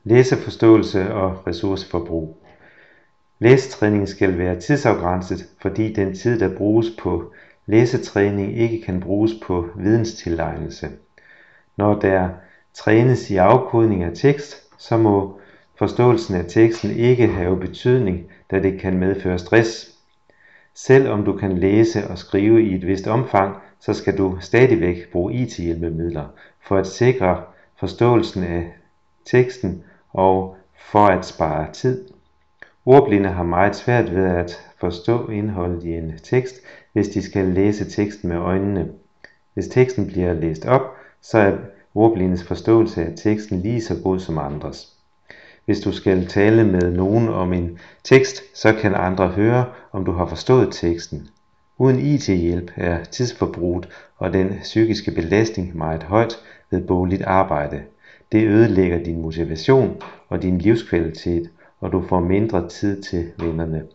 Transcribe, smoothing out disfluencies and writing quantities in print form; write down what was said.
Læseforståelse og ressourceforbrug. Læsetræning skal være tidsafgrænset, fordi den tid, der bruges på læsetræning, ikke kan bruges på videnstilegnelse. Når der trænes i afkodning af tekst, så må forståelsen af teksten ikke have betydning, da det kan medføre stress. Selv om du kan læse og skrive i et vist omfang, så skal du stadigvæk bruge IT-hjælpemidler for at sikre forståelsen af teksten og for at spare tid. Ordblinde har meget svært ved at forstå indholdet i en tekst, hvis de skal læse teksten med øjnene. Hvis teksten bliver læst op, så er ordblindes forståelse af teksten lige så god som andres. Hvis du skal tale med nogen om en tekst, så kan andre høre, om du har forstået teksten. Uden IT-hjælp er tidsforbruget og den psykiske belastning meget højt ved bogligt arbejde. Det ødelægger din motivation og din livskvalitet, og du får mindre tid til vennerne.